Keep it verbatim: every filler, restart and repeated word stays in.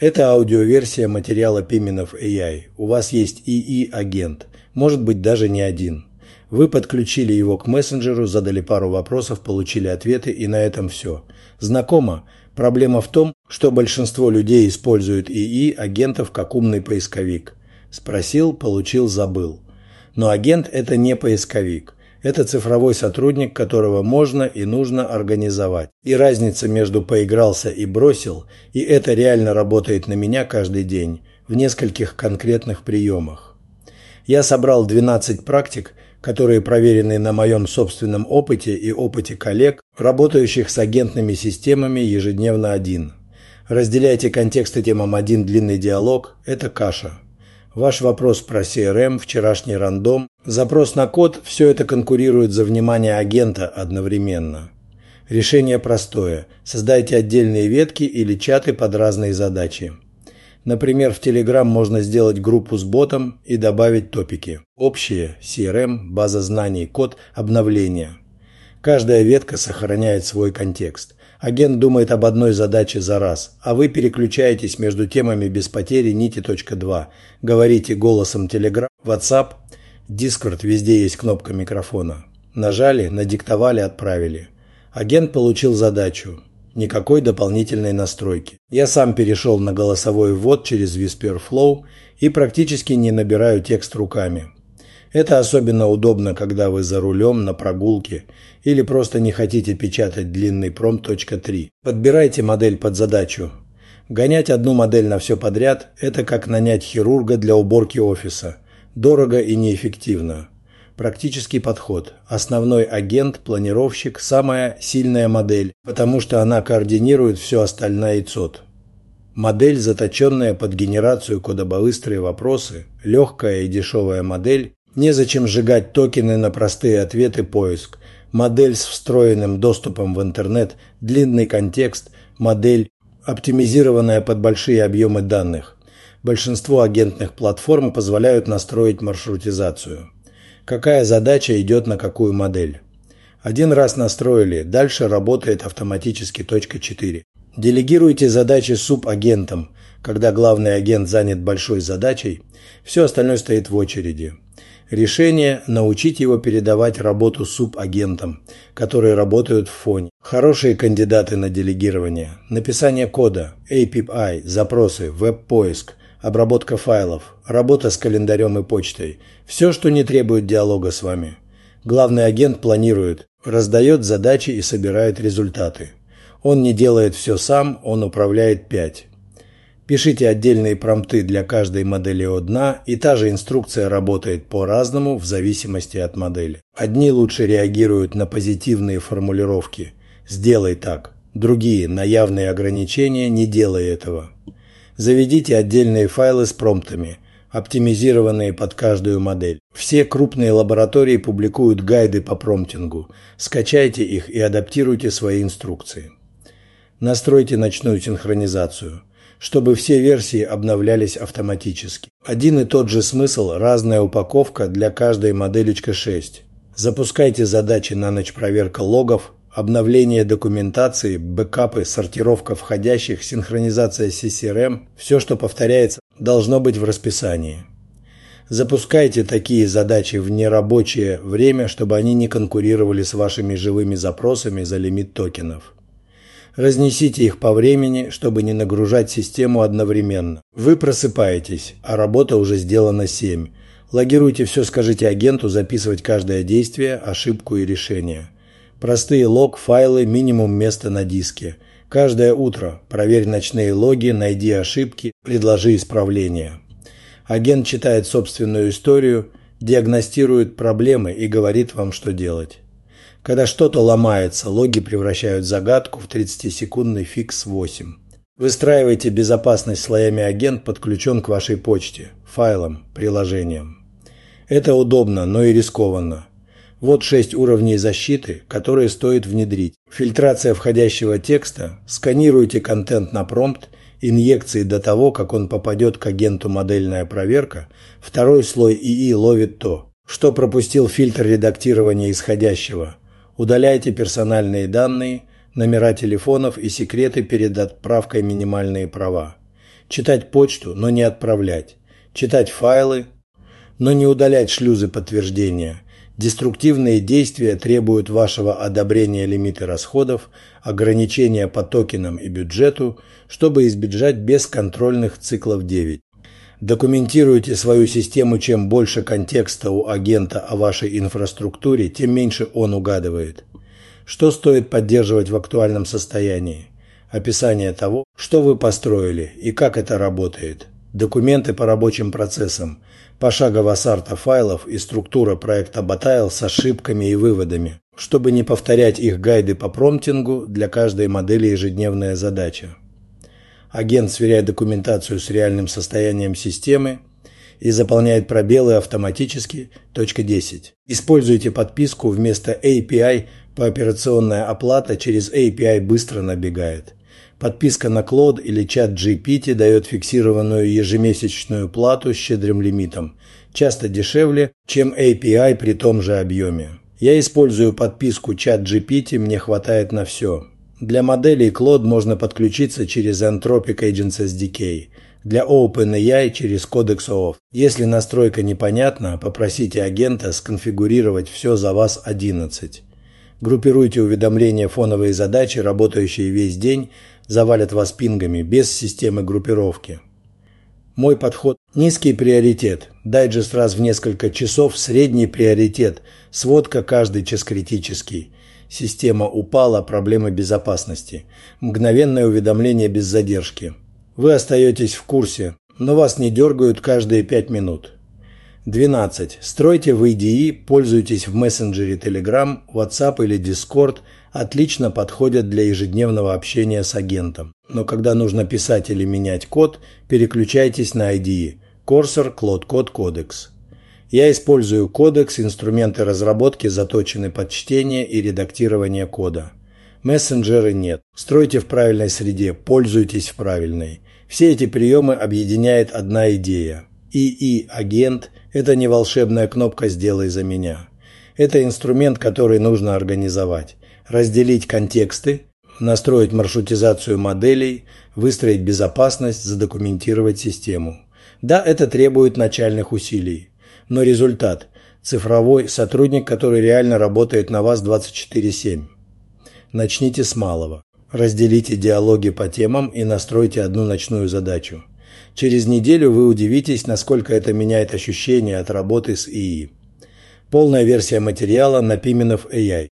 Это аудиоверсия материала Пименов эй ай. У вас есть ИИ-агент, может быть даже не один. Вы подключили его к мессенджеру, задали пару вопросов, получили ответы, и на этом все. Знакомо? Проблема в том, что большинство людей используют ИИ-агентов как умный поисковик. Спросил, получил, забыл. Но агент – это не поисковик. Это цифровой сотрудник, которого можно и нужно организовать. И разница между «поигрался» и «бросил», и это реально работает на меня каждый день, в нескольких конкретных приемах. Я собрал двенадцать практик, которые проверены на моем собственном опыте и опыте коллег, работающих с агентными системами ежедневно один. Разделяйте контексты темам один длинный диалог – это каша. Ваш вопрос про си эр эм, вчерашний рандом, запрос на код – все это конкурирует за внимание агента одновременно. Решение простое – создайте отдельные ветки или чаты под разные задачи. Например, в Telegram можно сделать группу с ботом и добавить топики. Общие, си эр эм, база знаний, код, обновления. Каждая ветка сохраняет свой контекст. Агент думает об одной задаче за раз, а вы переключаетесь между темами без потери нити точка два. Говорите голосом Telegram, WhatsApp, Discord, везде есть кнопка микрофона. Нажали, надиктовали, отправили. Агент получил задачу. Никакой дополнительной настройки. Я сам перешел на голосовой ввод через Whisperflow и практически не набираю текст руками. Это особенно удобно, когда вы за рулем, на прогулке или просто не хотите печатать длинный промпт точка три. Подбирайте модель под задачу. Гонять одну модель на все подряд – это как нанять хирурга для уборки офиса. Дорого и неэффективно. Практический подход. Основной агент, планировщик – самая сильная модель, потому что она координирует все остальное и цод. Модель, заточенная под генерацию кодобыстрые вопросы, легкая и дешевая модель. Незачем сжигать токены на простые ответы, поиск. Модель с встроенным доступом в интернет, длинный контекст, модель, оптимизированная под большие объемы данных. Большинство агентных платформ позволяют настроить маршрутизацию. Какая задача идет на какую модель? Один раз настроили, дальше работает автоматически точка четыре. Делегируйте задачи субагентам. Когда главный агент занят большой задачей, все остальное стоит в очереди. Решение – научить его передавать работу субагентам, которые работают в фоне. Хорошие кандидаты на делегирование. Написание кода, эй пи ай, запросы, веб-поиск, обработка файлов, работа с календарем и почтой. Все, что не требует диалога с вами. Главный агент планирует, раздает задачи и собирает результаты. Он не делает все сам, он управляет пять. Пишите отдельные промпты для каждой модели о дна, и та же инструкция работает по-разному в зависимости от модели. Одни лучше реагируют на позитивные формулировки «сделай так», другие – на явные ограничения «не делай этого». Заведите отдельные файлы с промптами, оптимизированные под каждую модель. Все крупные лаборатории публикуют гайды по промптингу. Скачайте их и адаптируйте свои инструкции. Настройте ночную синхронизацию, чтобы все версии обновлялись автоматически. Один и тот же смысл, разная упаковка для каждой моделечка шесть. Запускайте задачи на ночь, проверка логов, обновление документации, бэкапы, сортировка входящих, синхронизация с си эр эм. Все, что повторяется, должно быть в расписании. Запускайте такие задачи в нерабочее время, чтобы они не конкурировали с вашими живыми запросами за лимит токенов. Разнесите их по времени, чтобы не нагружать систему одновременно. Вы просыпаетесь, а работа уже сделана семь. Логируйте все, скажите агенту записывать каждое действие, ошибку и решение. Простые лог-файлы, минимум места на диске. Каждое утро проверь ночные логи, найди ошибки, предложи исправления. Агент читает собственную историю, диагностирует проблемы и говорит вам, что делать. Когда что-то ломается, логи превращают загадку в тридцатисекундный фикс восемь. Выстраивайте безопасность слоями агент подключен к вашей почте, файлам, приложениям. Это удобно, но и рискованно. Вот шесть уровней защиты, которые стоит внедрить. Фильтрация входящего текста, сканируйте контент на промпт, инъекции до того, как он попадет к агенту модельная проверка, второй слой ИИ ловит то, что пропустил фильтр редактирования исходящего. Удаляйте персональные данные, номера телефонов и секреты перед отправкой минимальные права. Читать почту, но не отправлять. Читать файлы, но не удалять шлюзы подтверждения. Деструктивные действия требуют вашего одобрения лимита расходов, ограничения по токенам и бюджету, чтобы избежать бесконтрольных циклов девять. Документируйте свою систему, чем больше контекста у агента о вашей инфраструктуре, тем меньше он угадывает. Что стоит поддерживать в актуальном состоянии? Описание того, что вы построили и как это работает. Документы по рабочим процессам. Пошаговая сарта файлов и структура проекта Batail с ошибками и выводами, чтобы не повторять их гайды по промптингу, для каждой модели ежедневная задача. Агент сверяет документацию с реальным состоянием системы и заполняет пробелы автоматически. Точка десять. Используйте подписку вместо эй пи ай, по операционная оплата через эй пи ай быстро набегает. Подписка на Claude или ChatGPT дает фиксированную ежемесячную плату с щедрым лимитом, часто дешевле, чем эй пи ай при том же объеме. Я использую подписку ChatGPT, мне хватает на все. Для моделей Claude можно подключиться через Anthropic Agents эс ди кей, для OpenAI через Codex о оф. Если настройка непонятна, попросите агента сконфигурировать все за вас одиннадцать. Группируйте уведомления, фоновые задачи, работающие весь день, завалят вас пингами, без системы группировки. Мой подход – низкий приоритет, дайджест раз в несколько часов, средний приоритет, сводка каждый час критический. Система упала, проблемы безопасности. Мгновенное уведомление без задержки. Вы остаетесь в курсе, но вас не дергают каждые пять минут. двенадцать. Стройте в ай ди и, пользуйтесь в мессенджере Telegram, WhatsApp или Discord, отлично подходят для ежедневного общения с агентом. Но когда нужно писать или менять код, переключайтесь на ай ди и. Cursor, Claude Code, Codex. Я использую Codex, инструменты разработки заточены под чтение и редактирование кода. Мессенджеры нет. Стройте в правильной среде, пользуйтесь в правильной. Все эти приемы объединяет одна идея. ай и-агент – это не волшебная кнопка «Сделай за меня». Это инструмент, который нужно организовать. Разделить контексты, настроить маршрутизацию моделей, выстроить безопасность, задокументировать систему. Да, это требует начальных усилий. Но результат – цифровой сотрудник, который реально работает на вас двадцать четыре семь. Начните с малого. Разделите диалоги по темам и настройте одну ночную задачу. Через неделю вы удивитесь, насколько это меняет ощущение от работы с ай и. Полная версия материала на Pimenov эй ай.